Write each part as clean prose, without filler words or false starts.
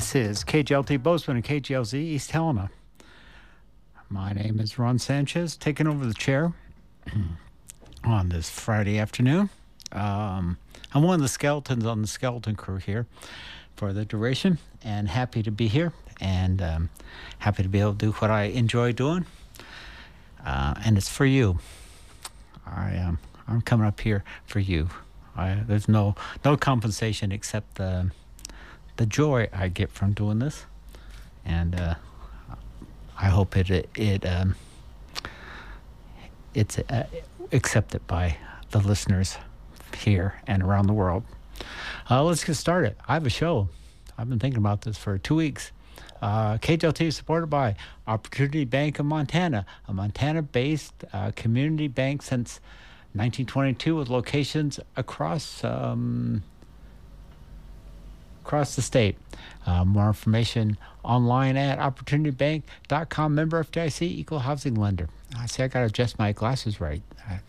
This is KGLT Bozeman and KGLZ East Helena. My name is Ron Sanchez, taking over the chair on this Friday afternoon. I'm one of the skeletons on the skeleton crew here for the duration, and happy to be here, and happy to be able to do what I enjoy doing, and it's for you. I'm coming up here for you. There's no compensation except the joy I get from doing this, and I hope it's accepted by the listeners here and around the world. Let's get started. I have a show. I've been thinking about this for 2 weeks. KGLT is supported by Opportunity Bank of Montana, a Montana-based community bank since 1922 with locations across the state. More information online at opportunitybank.com. Member FDIC, equal housing lender. I see I got to adjust my glasses right.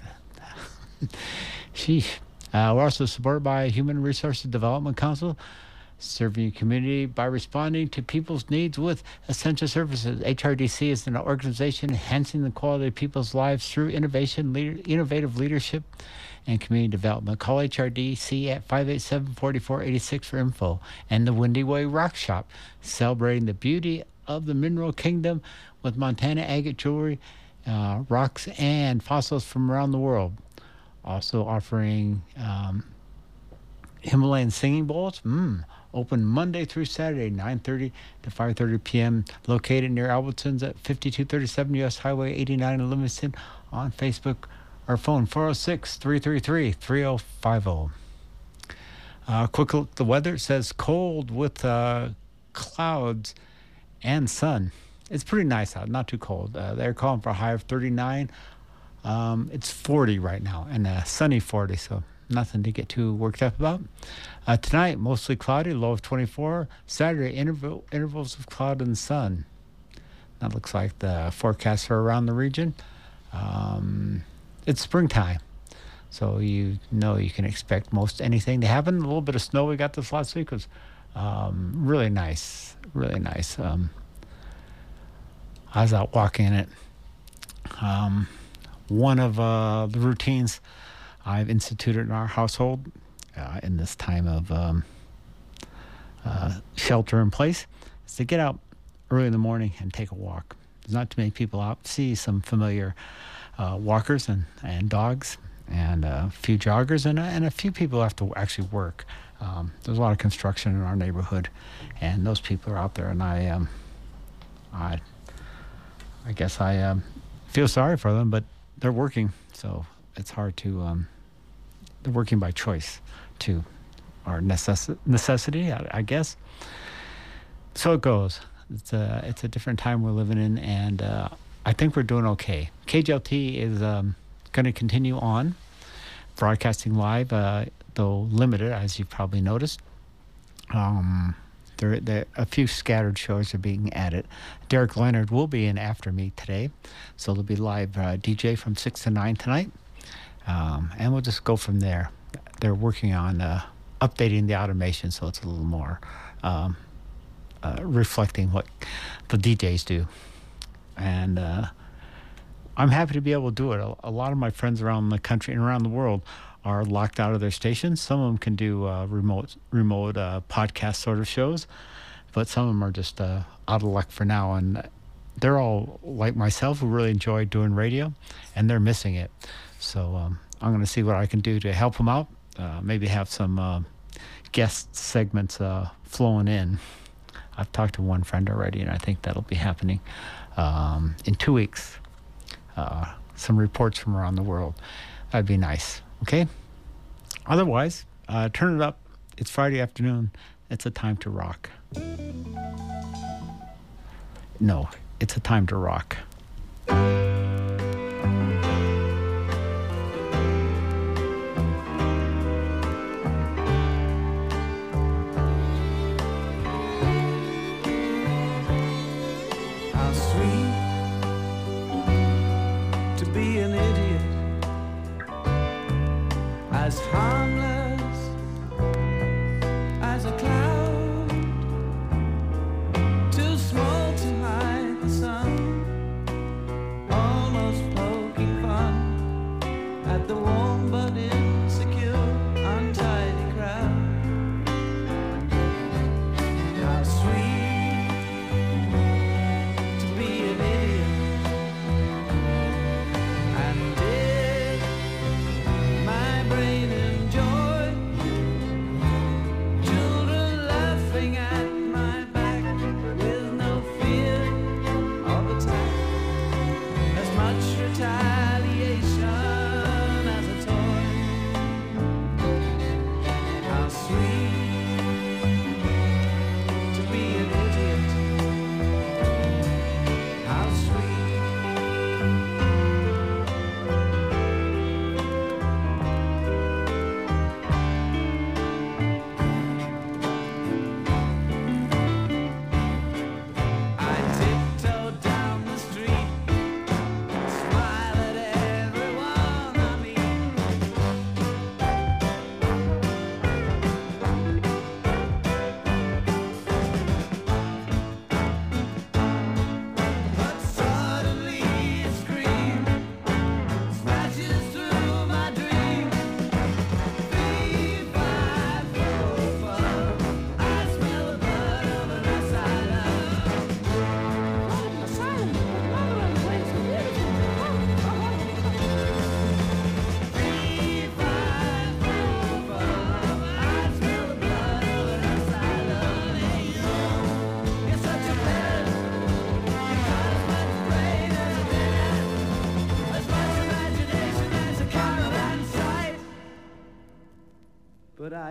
Sheesh. We're also supported by Human Resources Development Council, serving the community by responding to people's needs with essential services. HRDC is an organization enhancing the quality of people's lives through innovation, innovative leadership, and community development. Call HRDC at 587-4486 for info. And the Windy Way Rock Shop, celebrating the beauty of the Mineral Kingdom with Montana agate jewelry, rocks, and fossils from around the world. Also offering Himalayan singing bowls. Open Monday through Saturday, 9:30 to 5:30 p.m. Located near Albertsons at 5237 U.S. Highway 89 in Livingston. On Facebook or phone 406-333-3050. Quick look at the weather. It says cold with clouds and sun. It's pretty nice out, not too cold. They're calling for a high of 39. It's 40 right now, and a sunny 40, so nothing to get too worked up about. Tonight, mostly cloudy, low of 24. Saturday, intervals of cloud and sun. That looks like the forecast for around the region. It's springtime, so you know you can expect most anything to happen. A little bit of snow we got this last week was really nice, really nice. I was out walking in it. One of the routines I've instituted in our household in this time of shelter in place is to get out early in the morning and take a walk. There's not too many people out. See some familiar walkers and dogs, and a few joggers, and a few people have to actually work. There's a lot of construction in our neighborhood, and those people are out there, and I guess I feel sorry for them, but they're working, so it's hard to. They're working by choice, too, or necessity, I guess. So it goes. It's a different time we're living in, and I think we're doing okay. KGLT is going to continue on broadcasting live, though limited, as you've probably noticed. There a few scattered shows are being added. Derek Leonard will be in after me today, so there'll be live DJ from 6 to 9 tonight, and we'll just go from there. They're working on updating the automation so it's a little more reflecting what the DJs do, and I'm happy to be able to do it. A lot of my friends around the country and around the world are locked out of their stations. Some of them can do remote podcast sort of shows, but some of them are just out of luck for now. And they're all like myself who really enjoy doing radio, and they're missing it. So I'm going to see what I can do to help them out. Maybe have some guest segments flowing in. I've talked to one friend already, and I think that'll be happening in 2 weeks. Some reports from around the world. That'd be nice. Okay? Otherwise, turn it up. It's Friday afternoon. It's a time to rock. No, it's a time to rock. How sweet to be an idiot, as harmless as a cloud.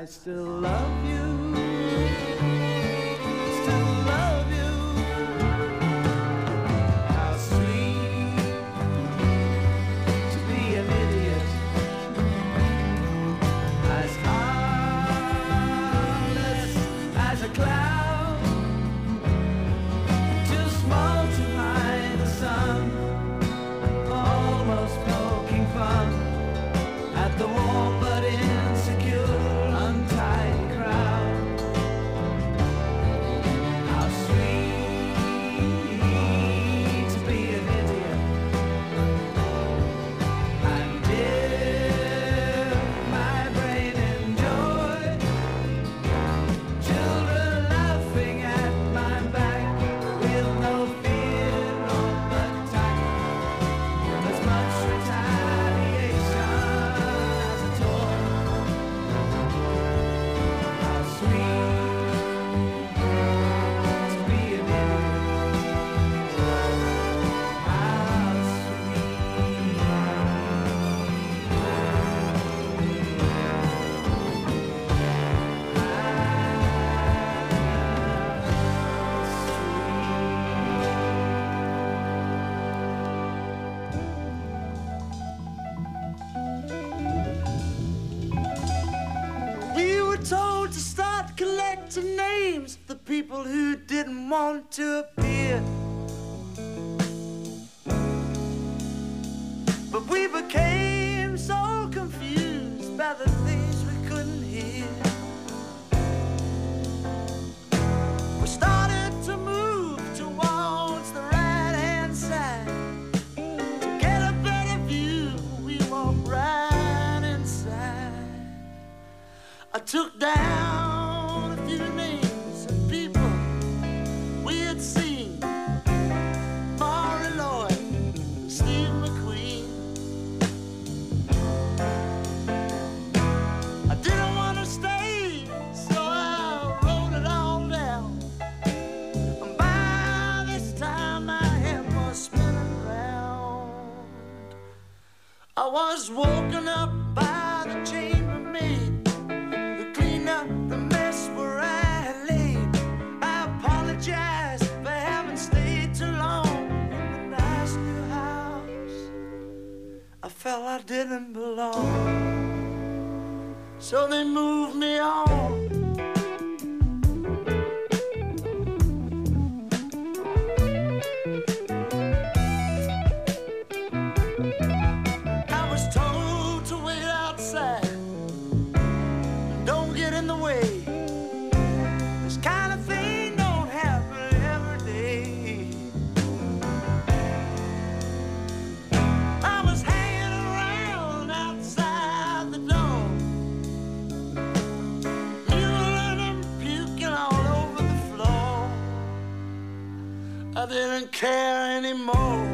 I still love you, still love you. How sweet to be an idiot, as harmless as a cloud, too small to hide the sun, almost poking fun at the warm but insecure, untidy crowd. How sweet to be an idiot and dip my brain in joy. Children laughing at my back with no fear nor attack. As much retaliation as a toy. How sweet to be an idiot. How We were told to start collecting names of the people who didn't want to appear. But we became so confused by the things we couldn't hear. We started to move towards the right-hand side. To get a better view, we walked right inside. I took down a few names of people we had seen. Maury Lloyd, Steve McQueen. I didn't want to stay, so I wrote it all down. And by this time my head was spinning round. I was woken up by the chambermaid who cleaned up the mess where I had laid. I apologized for having stayed too long in the nice new house. I felt I didn't belong, so they moved me on. I was told to wait outside, don't get in the way. This kind of thing don't happen every day. I was hanging around outside the door, mewling and puking all over the floor. I didn't care anymore.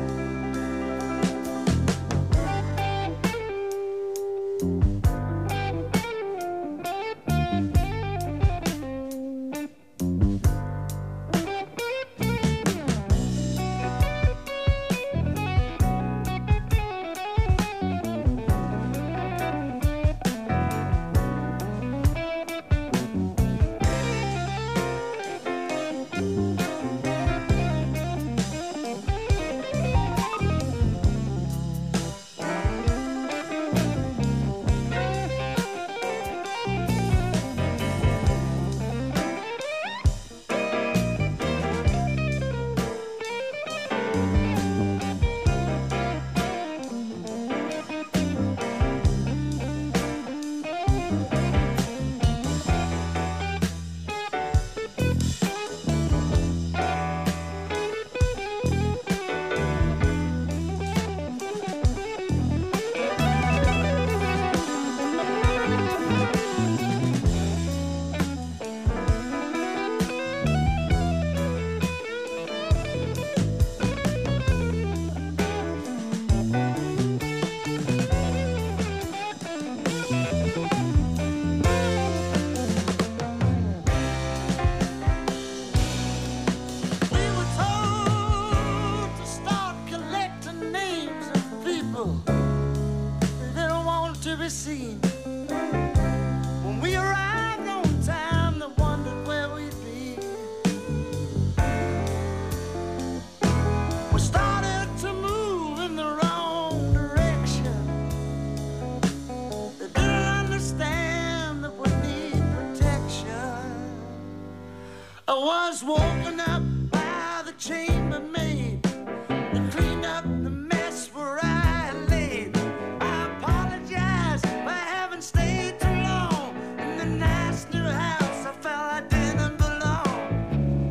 was woken up by the chambermaid and cleaned up the mess where I laid. I apologize for having stayed too long in the nice new house I felt I didn't belong.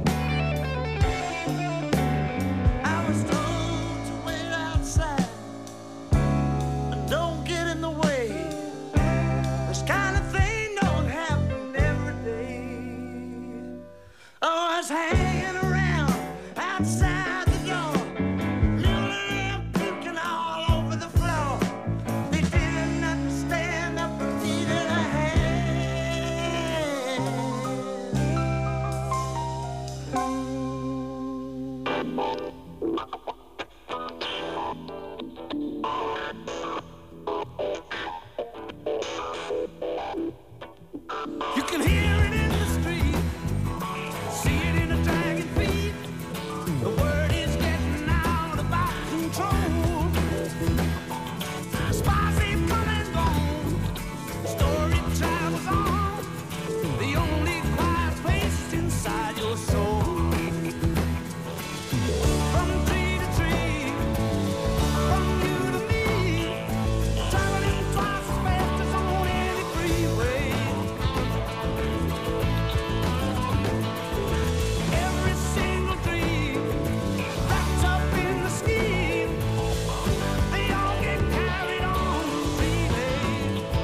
I was told to wait outside and don't get in the way. This kind of thing don't happen every day. I was hanging around outside the door, literally and puking all over the floor. They didn't understand I needed a hand. You can hear it in the street, see it in the dragging feet. The word is getting out about control. Spies ain't come and gone. Story travels on. The only quiet place is inside your soul. From tree to tree, from you to me, traveling twice as fast as on any freeway. Every single dream wrapped up in the scheme, they all get carried on the relay.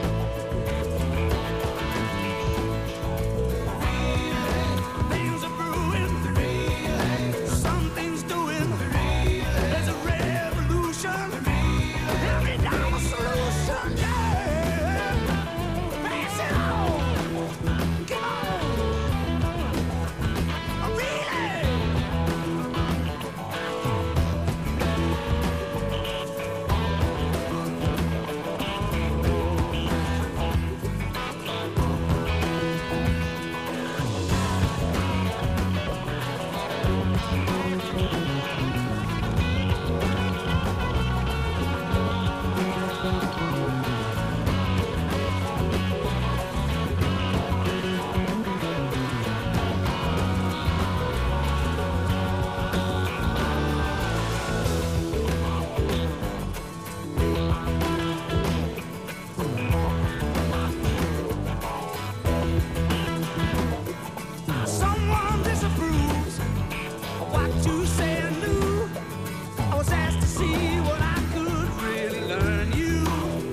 Things are brewing, something's doing. There's a revolution, every time a solution, yeah. Pass it on, come on, relay. Someone disapproves of what you say and do. I was asked to see what I could really learn you.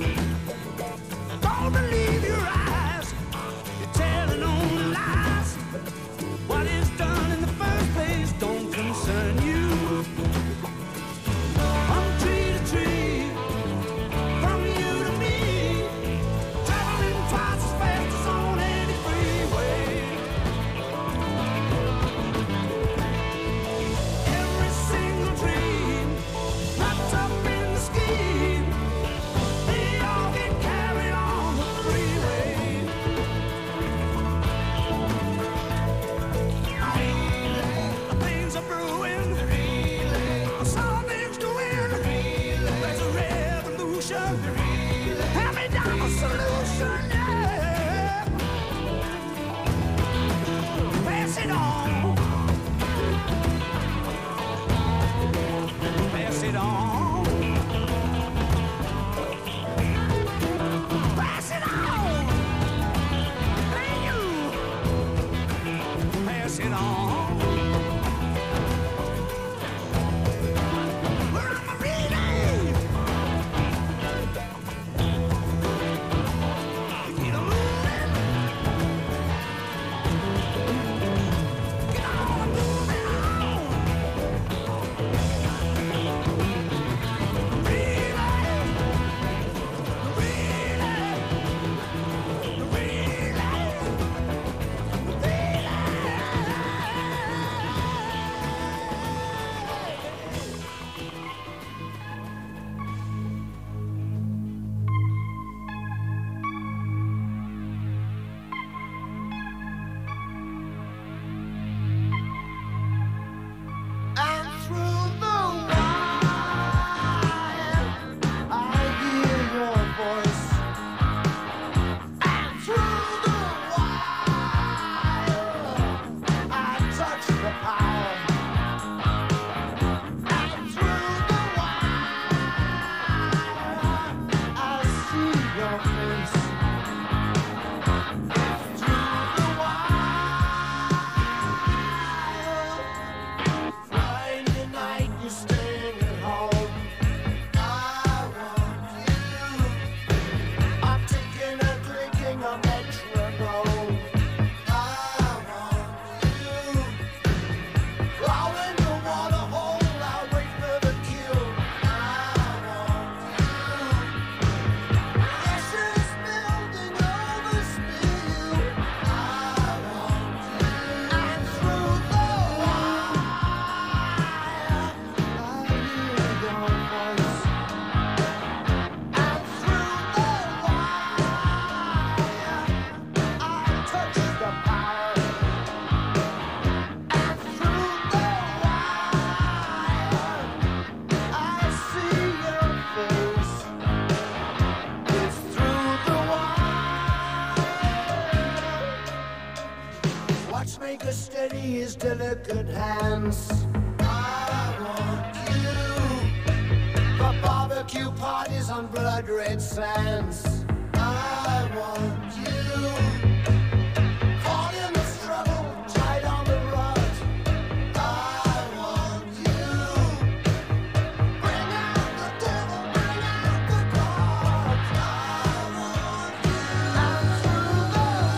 Don't believe your eyes, you're telling only lies. What is done in the first place don't concern you. From tree to tree, from you to me, traveling twice as fast as on any freeway. Every single dream wrapped up in the scheme, they all get carried on the freeway. Things are brewing, something's doing. There's a revolution, hand me down a solution, yeah. Pass it on. Pass it on. Pass it on. Hey, you. Pass it on. We're on the relay. Get 'em moving. Get on moving on. Relay. What's make us steady his delicate hands. I want you for barbecue parties on blood red sands. I want you caught in the struggle, tied on the rod. I want you bring out the devil, bring out the God. I want you and through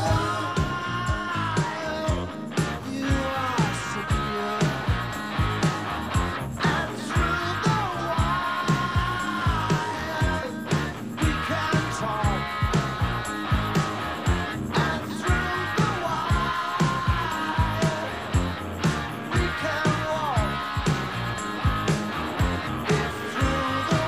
the wild you are secure. And through the wild we can talk. And through the wild we can walk. If through the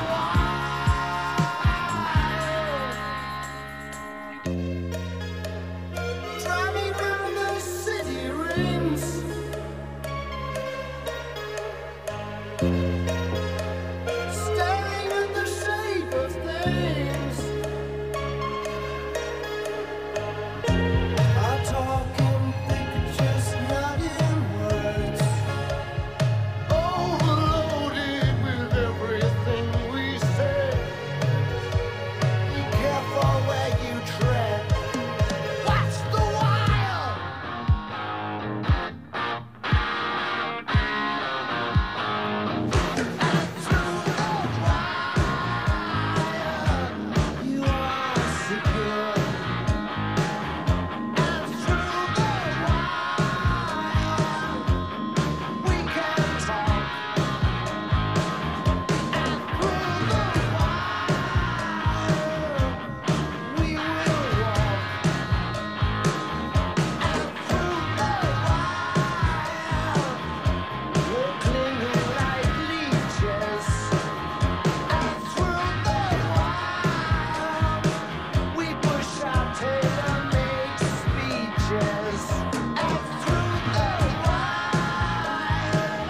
wild driving round the city rings, staring at the shape of things. I talk in pictures, not in words. Overloaded with everything we say. Be careful where you tread. Watch the wild. And through the wild you are secure. And through the wild we can talk. And through the wild we will walk. And through the wild we'll cling like leeches. And through the wild we push our tailor-made speeches. And through the wild,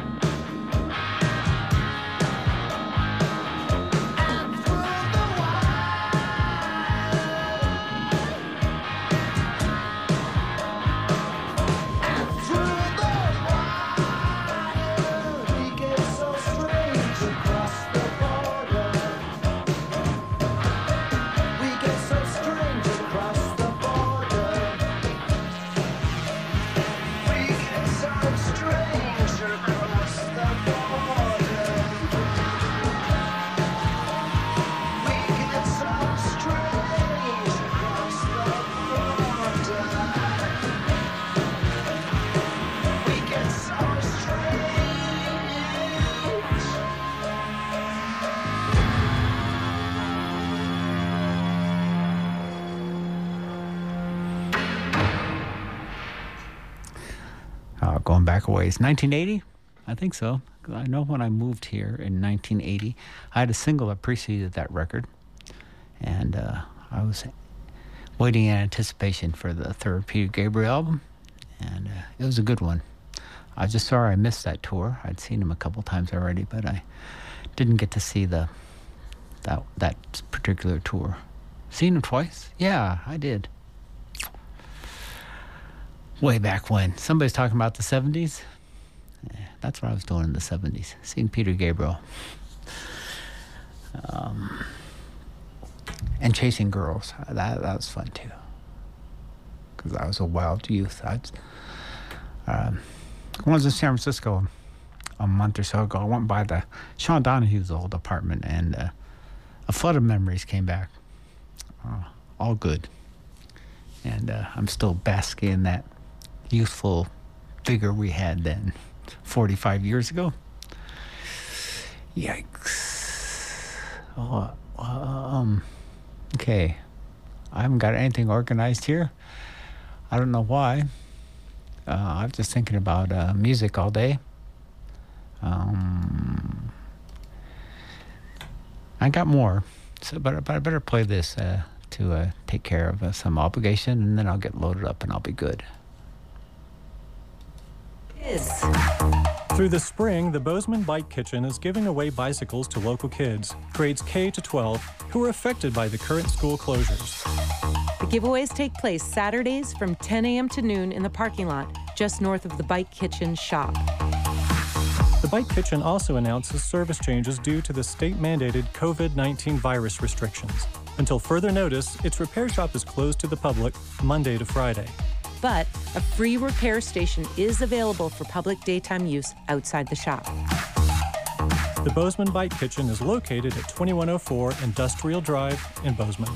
and through the wild, we get so strange across the border. We get so strange across the border. We get so strange across the border. We get so strange across the border. We get so strange. Going back a ways. 1980? I think so. 'Cause I know when I moved here in 1980, I had a single that preceded that record. And I was waiting in anticipation for the third Peter Gabriel album. And it was a good one. I was just sorry I missed that tour. I'd seen him a couple times already, but I didn't get to see that particular tour. Seen him twice? Yeah, I did. Way back when. Somebody's talking about the 70s. That's what I was doing in the 70s. Seeing Peter Gabriel. And chasing girls. That was fun too. Because I was a wild youth. I was in San Francisco a month or so ago. I went by the Sean Donahue's old apartment, and a flood of memories came back. All good. And I'm still basking in that youthful vigor we had then, 45 years ago. Yikes. Okay. I haven't got anything organized here. I don't know why. I'm just thinking about music all day. I got more, but I better play this to take care of some obligation, and then I'll get loaded up and I'll be good. Is Through the spring, the Bozeman Bike Kitchen is giving away bicycles to local kids, grades K to 12, who are affected by the current school closures. The giveaways take place Saturdays from 10 a.m. to noon in the parking lot, just north of the Bike Kitchen shop. The Bike Kitchen also announces service changes due to the state-mandated COVID-19 virus restrictions. Until further notice, its repair shop is closed to the public Monday to Friday. But a free repair station is available for public daytime use outside the shop. The Bozeman Bike Kitchen is located at 2104 Industrial Drive in Bozeman.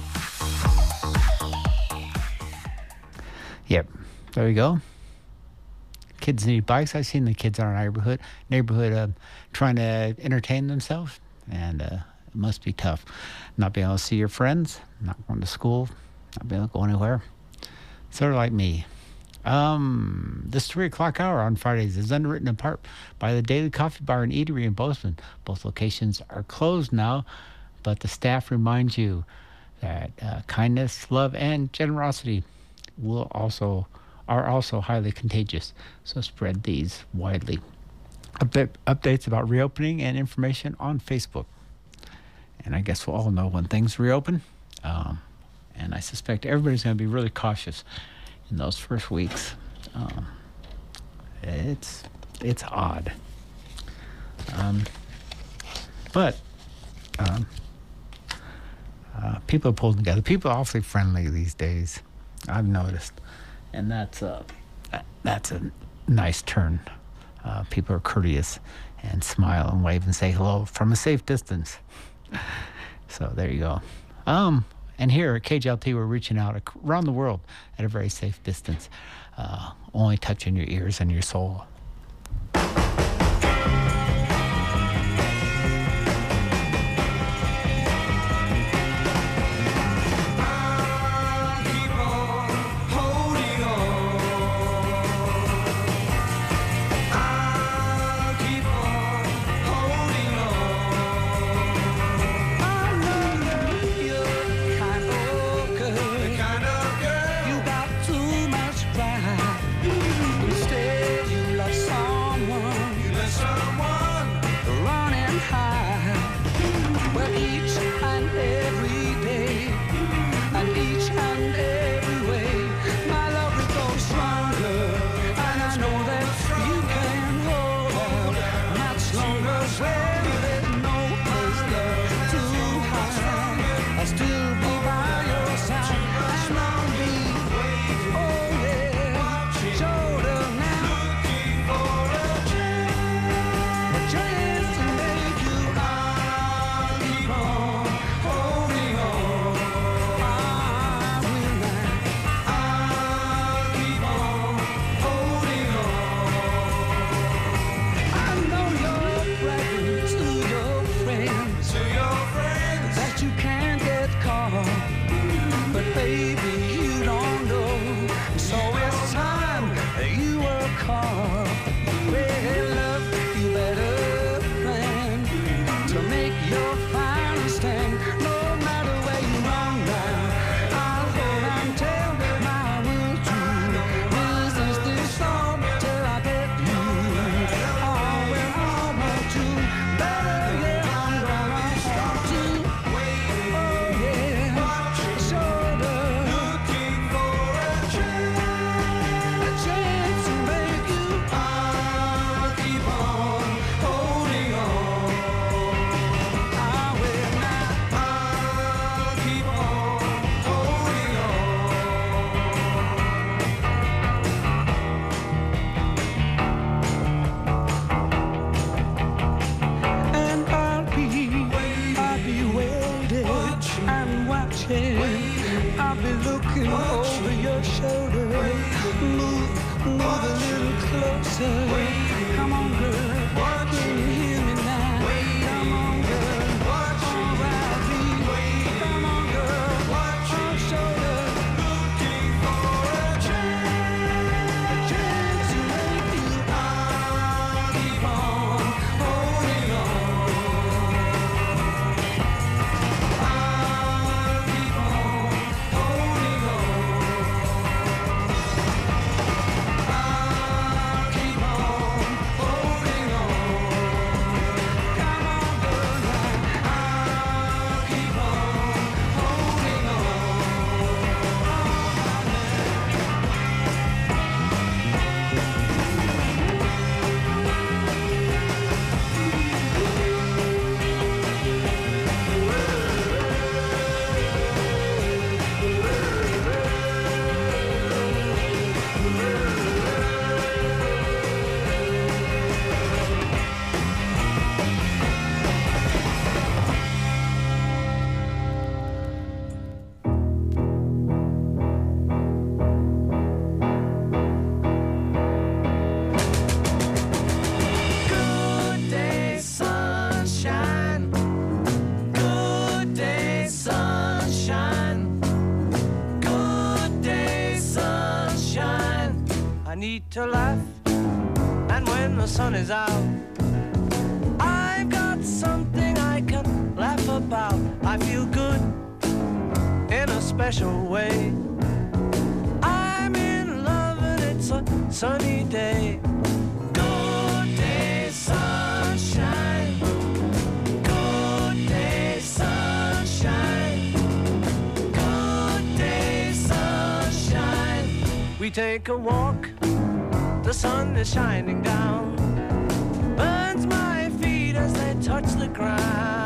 Yep, there you go. Kids need bikes. I've seen the kids in our neighborhood trying to entertain themselves, and it must be tough. Not being able to see your friends, not going to school, not being able to go anywhere. Sort of like me. This 3 o'clock hour on Fridays is underwritten in part by the Daily Coffee Bar and Eatery in Bozeman. Both locations are closed now, but the staff reminds you that kindness, love, and generosity are also highly contagious. So spread these widely. Updates about reopening and information on Facebook. And I guess we'll all know when things reopen. And I suspect everybody's going to be really cautious in those first weeks. It's odd. But people are pulling together. People are awfully friendly these days, I've noticed. And that's a nice turn. People are courteous and smile and wave and say hello from a safe distance. So there you go. And here at KJLT, we're reaching out around the world at a very safe distance, only touching your ears and your soul. need to laugh. And when the sun is out, I've got something I can laugh about. I feel good in a special way. I'm in love and it's a sunny day. Good day, sunshine. Good day, sunshine. Good day, sunshine. We take a walk, the sun is shining down, burns my feet as they touch the ground.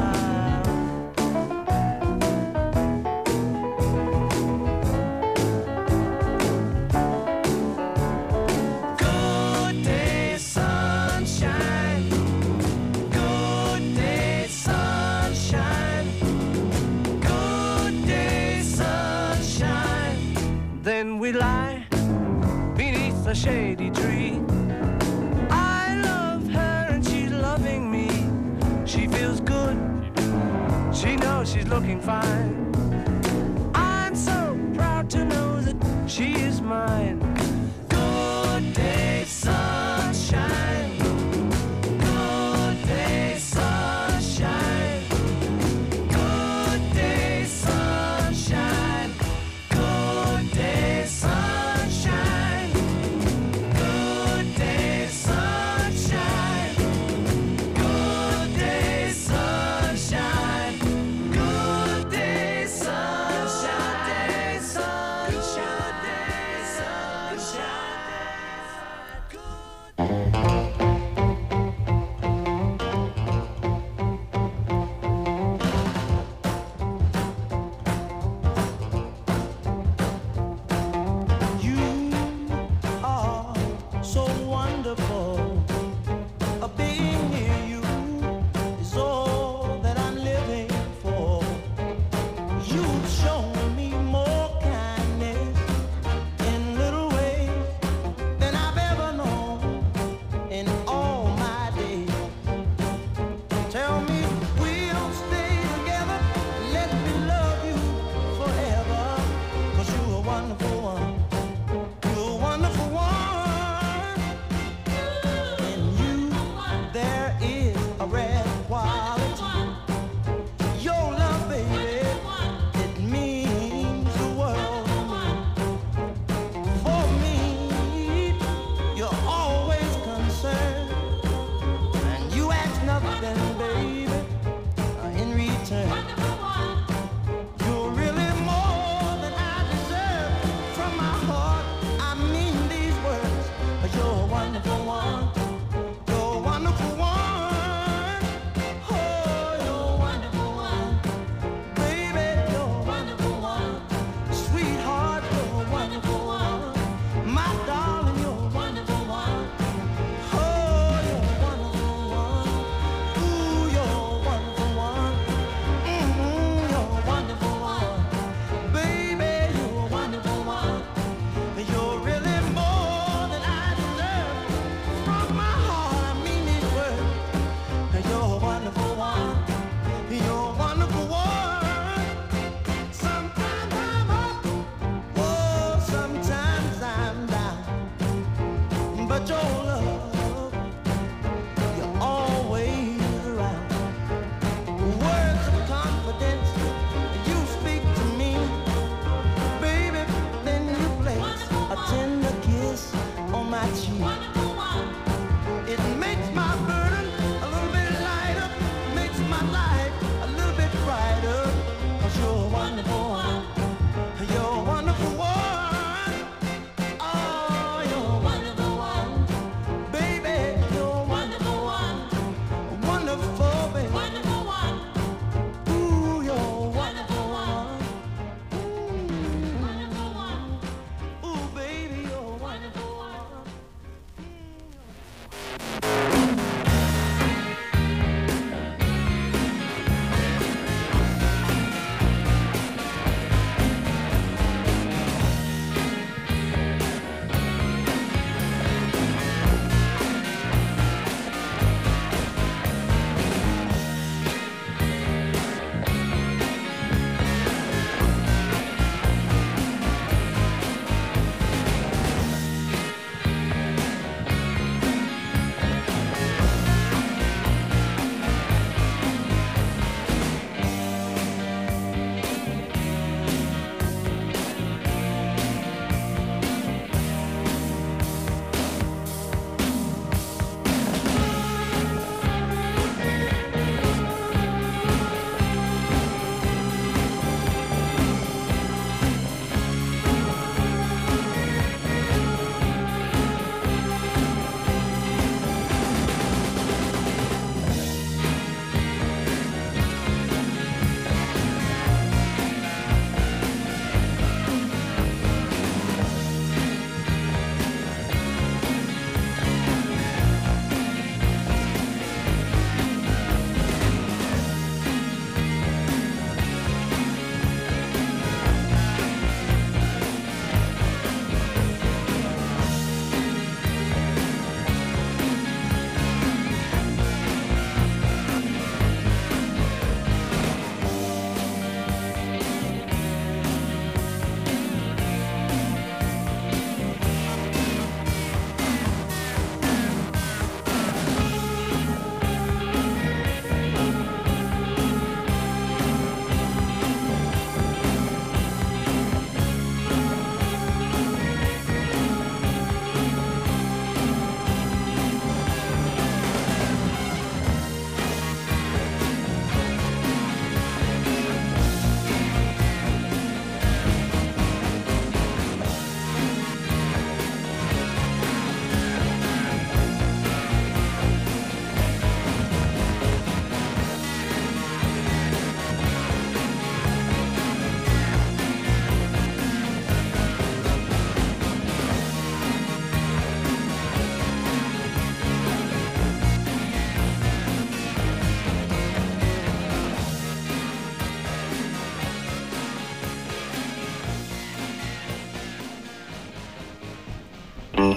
Good day, sunshine. Good day, sunshine. Good day, sunshine. Then we lie beneath a shady tree. I love her and she's loving me. She feels good, she knows she's looking fine. I'm so proud to know that she is mine. Good day, sunshine. Good day, sunshine. Good day, sunshine. Good day, sunshine. Good day, sunshine. Good day, sunshine. Good day, sunshine. Good day, sunshine.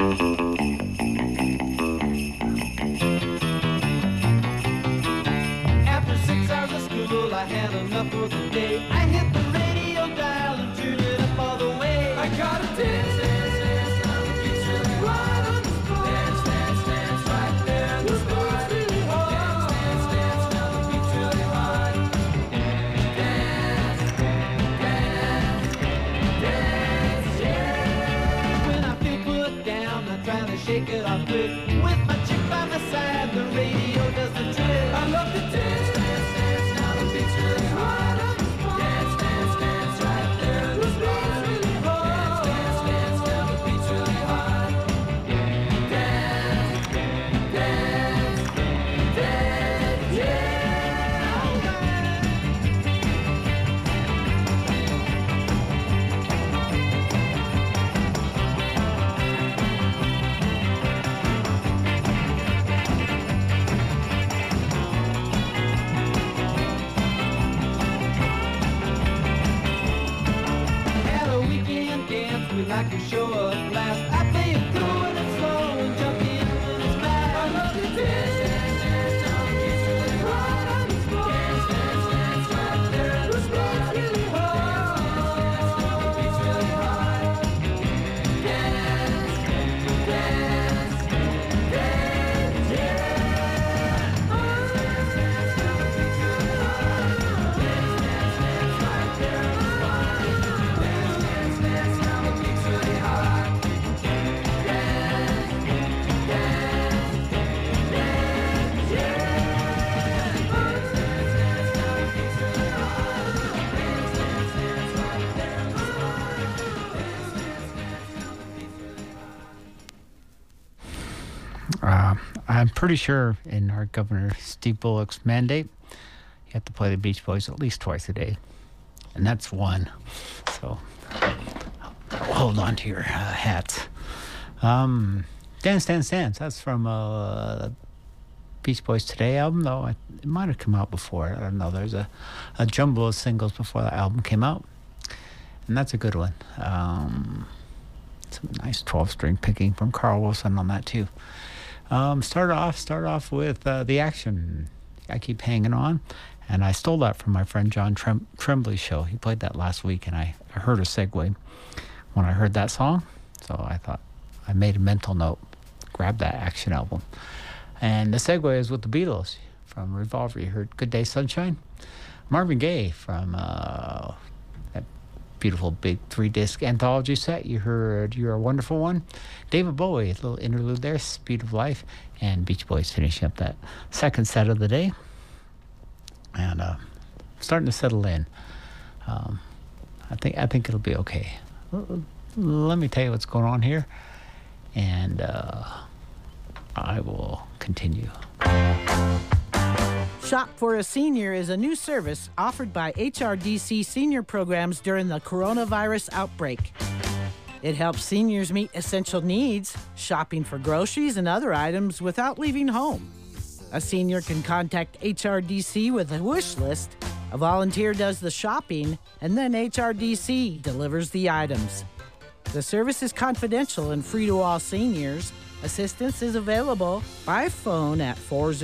After 6 hours of school, I had enough for the day. I hit the radio dial and turned it up all the way. I got a dance, dance, dance, now the beat's really right on the spot. Dance, dance, dance, right there in the spot. Really hard. Dance, dance, dance, now the beat's really hot. Dance, dance, dance, yeah. When I feel put down, I'm trying to shake it off quick. With my chick by my side, the radio does the trick. I love to dance, dance, dance, now the beat's really hot. Dance, dance, dance, right there in the spot. Really hard. Dance, dance, dance, now the beat's really hot. Dance, dance, dance, yeah. At a weekend dance, we like to show a blast. I play it cool and slow and jump in when it's fast. I love to dance, dance, dance, now the beat's really hot on the spot. Dance, dance, dance, right there in the spot. Really hot. Dance, dance, now the beat's really hot. Dance, dance, dance, yeah. Dance, dance, dance, now the beat's really hot. Dance, dance, dance, right there in the spot. Dance, dance, dance, now the beat's really hot. Dance, dance, dance, yeah. Dance, dance, dance, now the beat's really hot. Dance, dance, dance, right there in the spot. Dance, dance, dance, now the beat's really hot. I'm pretty sure in our Governor Steve Bullock's mandate, you have to play the Beach Boys at least twice a day. And that's one. So hold on to your hats. Dance, Dance, Dance. That's from Beach Boys Today album, though it might have come out before. I don't know. There's a jumble of singles before the album came out. And that's a good one. Some nice 12-string picking from Carl Wilson on that, too. Start off with The Action. I Keep Hanging On. And I stole that from my friend John Tremblay's show. He played that last week, and I heard a segue when I heard that song. So I thought I made a mental note, grab that Action album. And the segue is with the Beatles from Revolver. You heard Good Day Sunshine. Marvin Gaye from that beautiful big 3-disc anthology set. You heard You're a Wonderful One. David Bowie, a little interlude there, Speed of Life. And Beach Boys finishing up that second set of the day. And starting to settle in. I think it'll be okay. Let me tell you what's going on here, and I will continue. Shop for a Senior is a new service offered by HRDC senior programs during the coronavirus outbreak. It helps seniors meet essential needs, shopping for groceries and other items without leaving home. A senior can contact HRDC with a wish list. A volunteer does the shopping, and then HRDC delivers the items. The service is confidential and free to all seniors. Assistance is available by phone at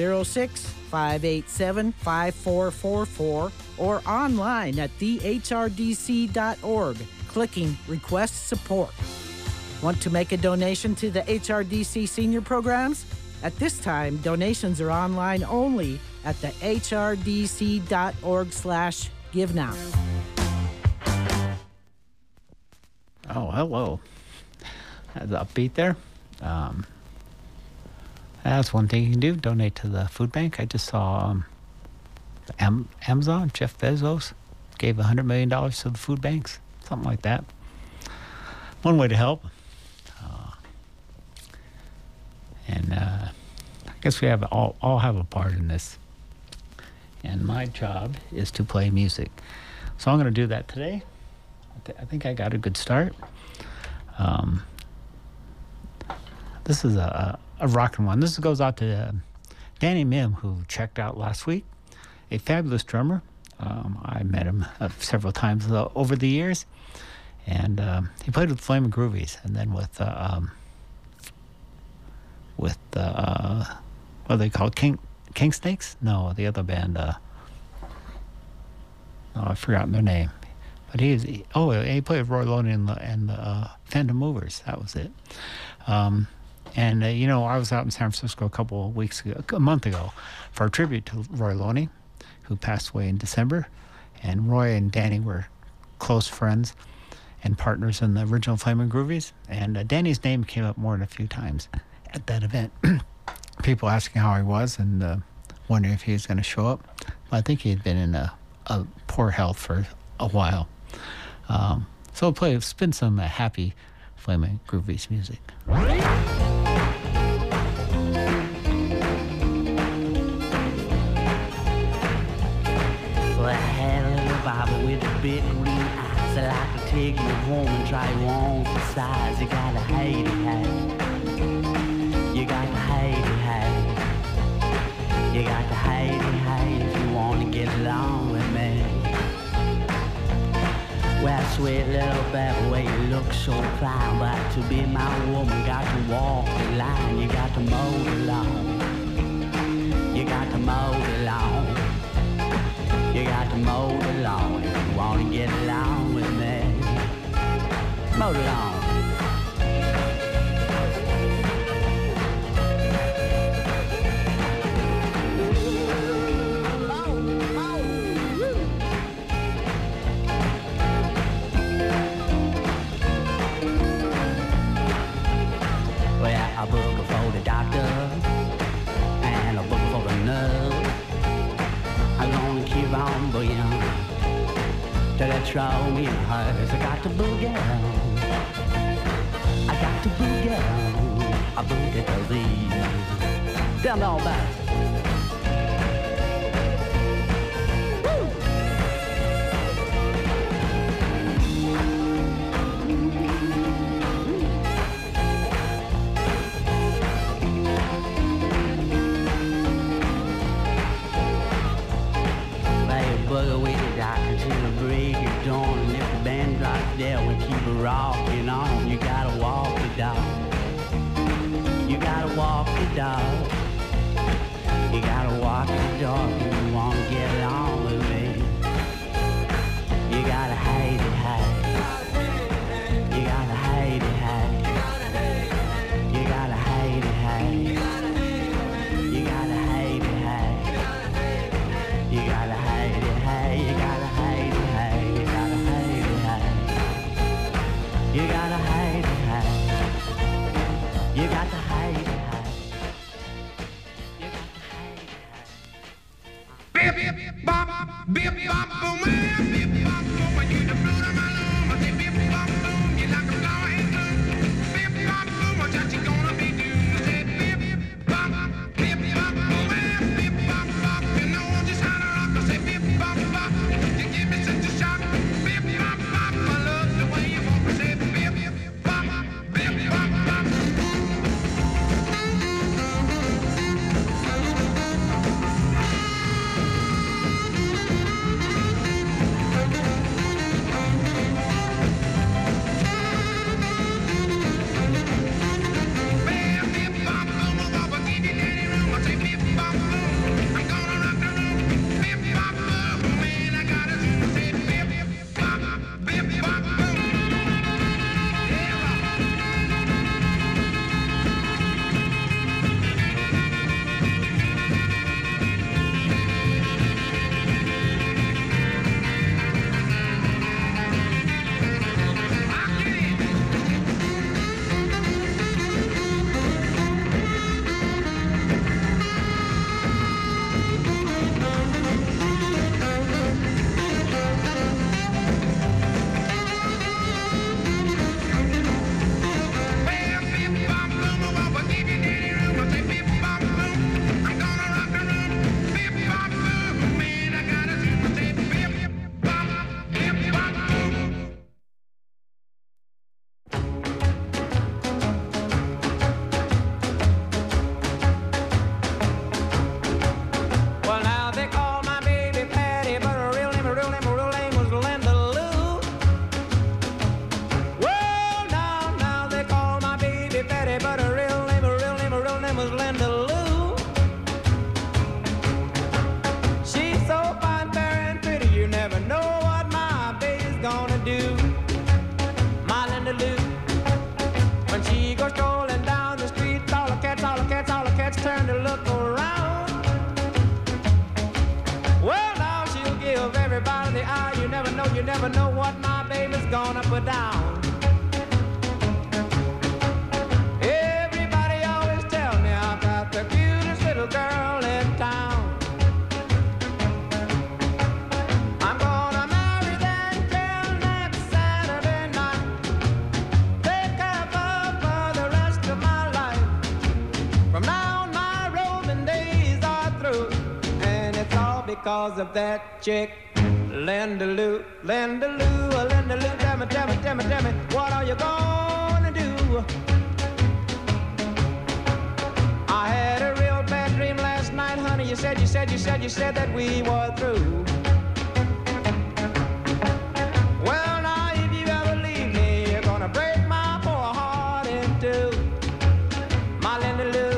406-587-5444 or online at thehdc.org, clicking Request Support. Want to make a donation to the HRDC senior programs? At this time, donations are online only at the hdc.org/givenow. Oh, hello. That's upbeat there. That's one thing you can do, donate to the food bank. I just saw Amazon, Jeff Bezos, gave $100 million to the food banks, something like that. One way to help. And I guess we have all have a part in this. And my job is to play music. So I'm going to do that today. I think I got a good start. This is a rockin' one. This goes out to Danny Mim, who checked out last week. A fabulous drummer. I met him several times over the years. And he played with Flamin' Groovies and then with with what are they called? King Snakes? No, the other band. Oh, I've forgotten their name. But he played with Roy Loney and the Phantom Movers. That was it. I was out in San Francisco a month ago, for a tribute to Roy Loney, who passed away in December. And Roy and Danny were close friends and partners in the original Flamin' Groovies. And Danny's name came up more than a few times at that event. People asking how he was and wondering if he was going to show up. I think he had been in a poor health for a while. So we'll spin some happy Flamin' Groovies music. Well, I had a little Bible with a big green eyes. I like to take you home and try you on for size. You gotta hate it, you got to hate it, you got to hate it, if you want to get along with me. Well, sweet little baby, way you look so fine, but to be my woman, got to walk the line. You got to mow the lawn, you got to mow the lawn, you got to mow the lawn if you want to get along with me. Mow the lawn. A book for the doctor and a book for the nurse. I'm gonna keep on boogie till they throw me in hers. I got to boogie, I got to boogie, I boogie to thee. Tell me all about it. There we keep it rocking on. You gotta walk the dog. You gotta walk the dog. You gotta walk the dog if you wanna get along with me. You gotta hate it, hate. You gotta hate it, hate. You gotta hate it, hate. You gotta hate it, hate. You gotta hate it, hate. You gotta hate it, hate. You gotta hate it, hate. You gotta hide it, hide. You got to hide it, hide. You got to hide it, hide. Bip, bip, bop, bip, bop, boom, man. Bip, bop, boom, you the fruit of my loom. I say bip, bop, boom, you like a flower in bloom. Bip, bop, boom, what you gonna be doing? I say bip, bop, boom, man. Bip, bop, bop, you know just how to rock. I say bip, bop, bop, you give me such a shock. Bip, bop, bop, I love the way you walk. I say bip, bop, bip, bop, bop. never know what my baby's gonna put down. Everybody always tell me I've got the cutest little girl in town. I'm gonna marry that girl next Saturday night. Take her for the rest of my life. From now on my roving days are through, and it's all because of that chick. Linda Lou, Linda Lou, Linda Lou, tell me, tell me, tell me, tell me, what are you gonna do? I had a real bad dream last night, honey. You said that we were through. Well, now if you ever leave me, you're gonna break my poor heart in two. My Linda Lou.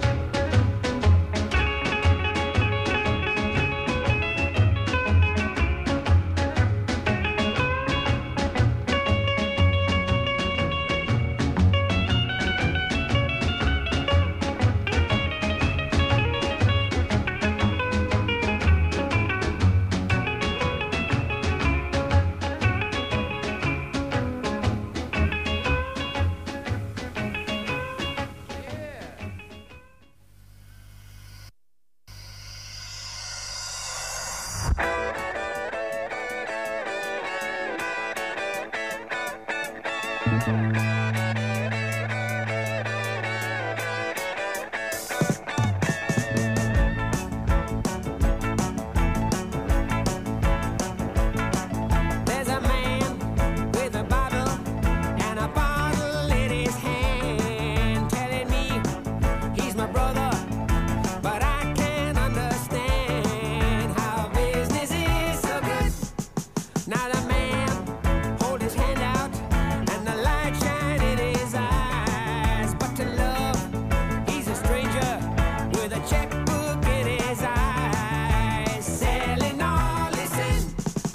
There's a man with a Bible and a bottle in his hand, telling me he's my brother, but I can't understand how business is so good. Now the man hold his hand out and the light shine in his eyes, but to love he's a stranger with a checkbook in his eyes, selling all his sins.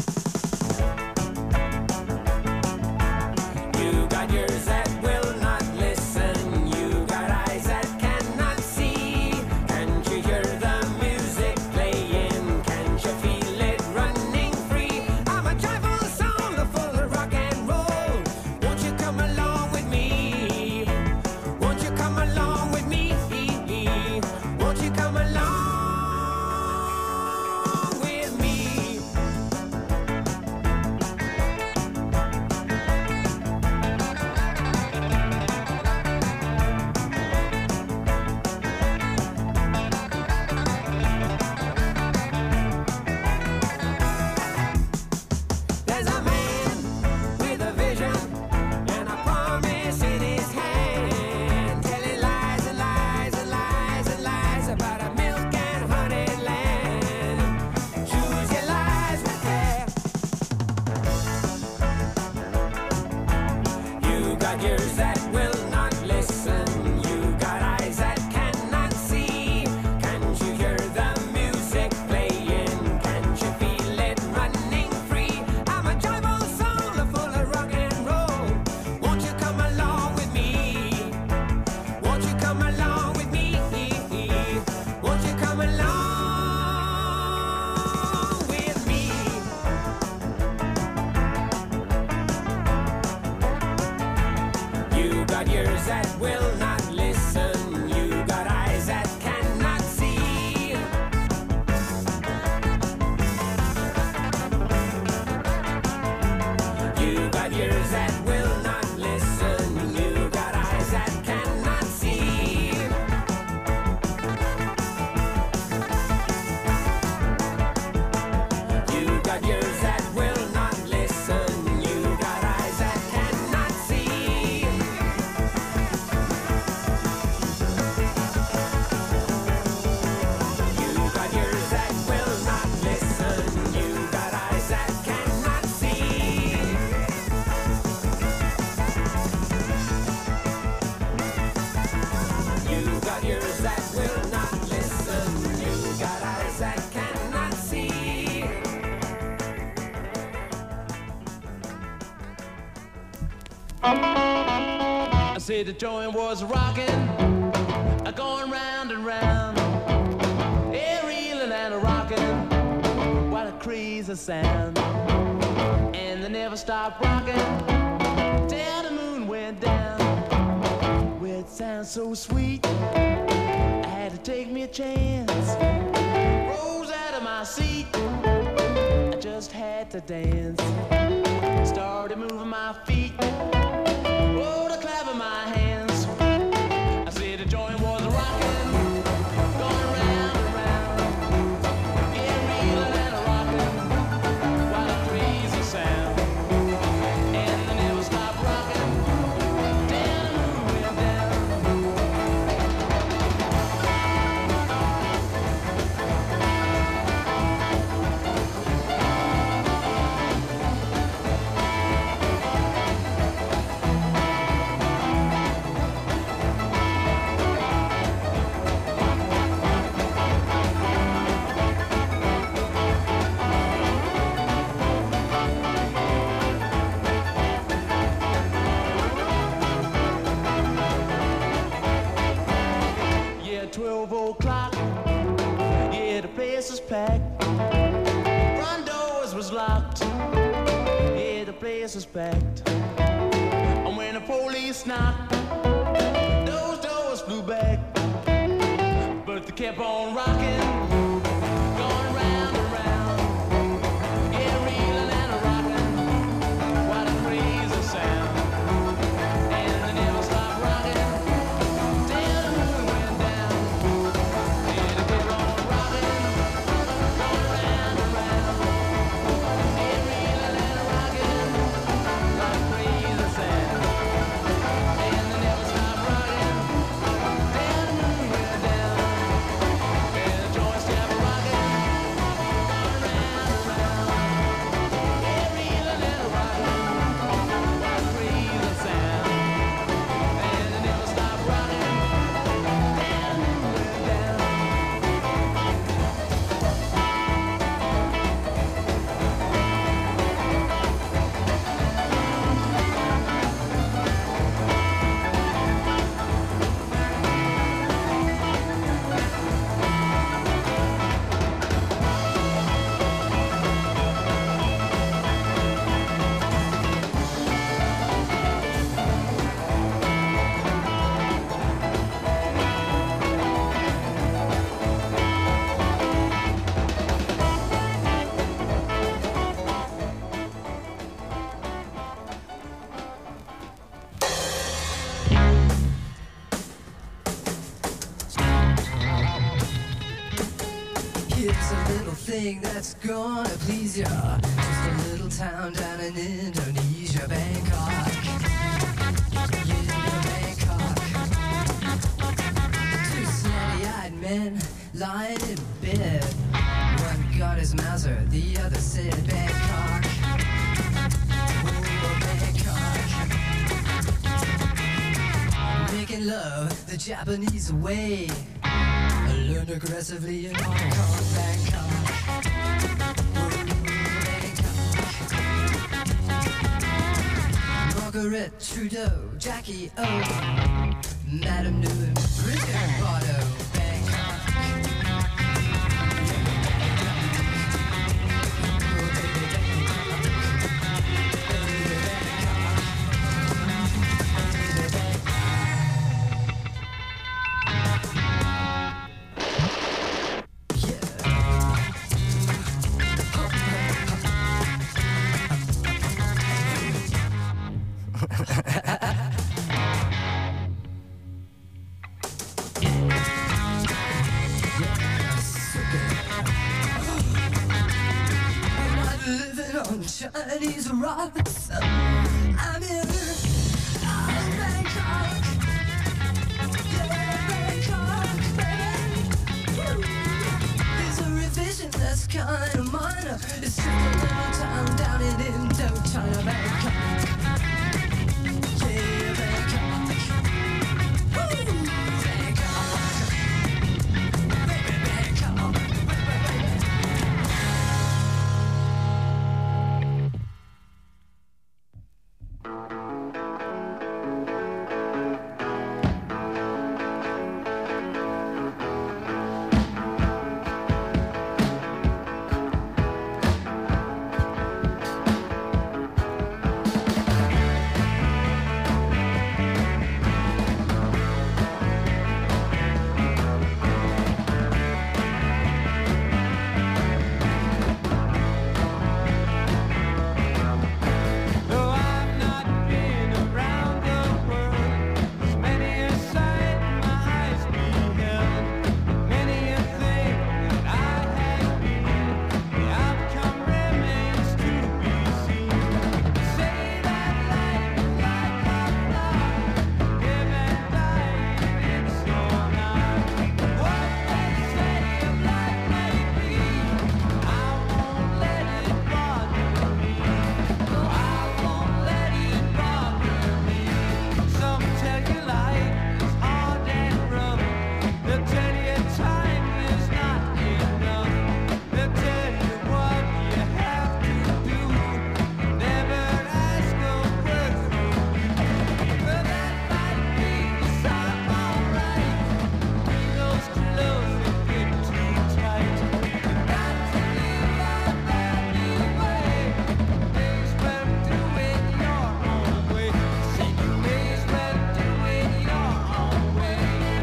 You got ears that will not listen. You got eyes that cannot see. Can't you hear the music playing? Can't you feel it running free? I'm a joyful soul full of rock and roll. Won't you come along with me? Won't you come along with me? Won't you come along with me? There's a man with a vision and a promise in his hand, telling lies and lies and lies and lies about a milk and honey land. Choose your lies with care. You got ears that will not listen. You got eyes that cannot see. Can't you hear the music playing? Can't you feel it running free? I'm a joyful soul full of rock and roll. Won't you come along with me? Won't you come along with me? Won't you come along with me? You got ears that will not listen. You got eyes that cannot see. You got ears that will not listen. You got eyes that cannot see. You got ears that will not listen. You got eyes that cannot see. You got ears that will not listen. You got eyes that cannot see. You got ears that will not listen. You got eyes that cannot see. I said the joint was rocking, going round and round, reeling and rocking, what a crazy sound. And never stopped rocking till the moon went down. Well, it sounds so sweet, I had to take me a chance. Rose out of my seat, I just had to dance. Started moving my feet, oh, the clap of my hands. I said the joint was rocking, going round and round, getting reeling and rocking, what a crazy sound. And I never stopped rocking till the moon went down. Yeah, 12 o'clock, yeah, the place is packed. Front doors was locked, yeah, the place is packed. And when the police knocked, those doors flew back. But they kept on rocking, going round and round, yeah, reeling and rocking, what a crazy sound. And they never stopped rocking till the moon went down. Yeah, they kept on rocking, going round and round, yeah, reeling and rocking, what a crazy sound. And they never stopped rocking till the moon went down. And the joints kept rocking, going round and round, yeah, reeling and rocking, what a crazy sound. And they never stopped rocking till the moon went down. Here's a little thing that's gonna please ya. Just a little town down in Indonesia, Bangkok. Yeah, Bangkok. Two snotty-eyed men lying in bed. One got his Mauser, the other said Bangkok. Oh, Bangkok. Making love the Japanese way. I learned aggressively in Hong Kong, Bangkok. Bangkok. Margaret Trudeau, Jackie O, Madame Newman, Bridget Bardot, Bangkok. Living on Chinese rocks. I'm in Bangkok. Yeah, Bangkok, baby. Woo. There's a revision that's kind of minor. It's just a little town down in Indochina, Bangkok. Yeah, Bangkok. Woo. Bangkok. Baby, Bangkok. They'll tell you time is not enough. They'll tell you what you have to do. Never ask a question. Well, that might be some alright. Those clothes that get too tight. Got to live a brand new way. Days well do it your own way. See, days well do it your own way.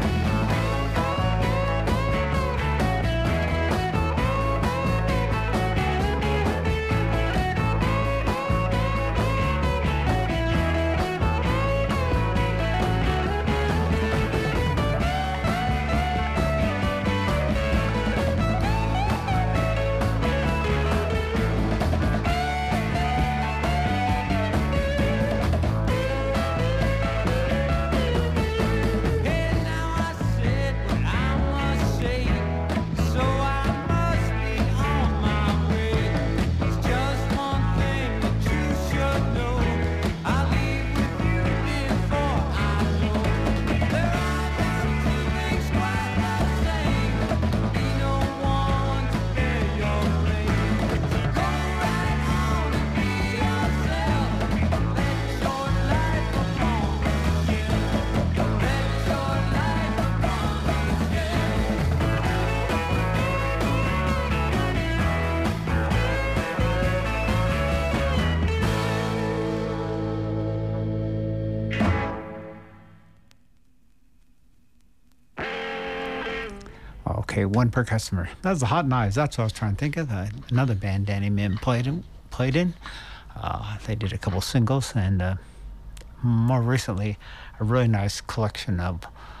Hey, now I said what I must say, so I must be on my way. It's just one thing that you should know. I'll leave with you before I know. There are about 2 weeks quite the same. Be no one to bear your blame. Go right on and be yourself. Let your life upon me again. Let your life upon me again. Okay, one per customer. That was the Hot Knives. That's what I was trying to think of. Another band Danny Mim played in. They did a couple singles, and more recently, a really nice collection of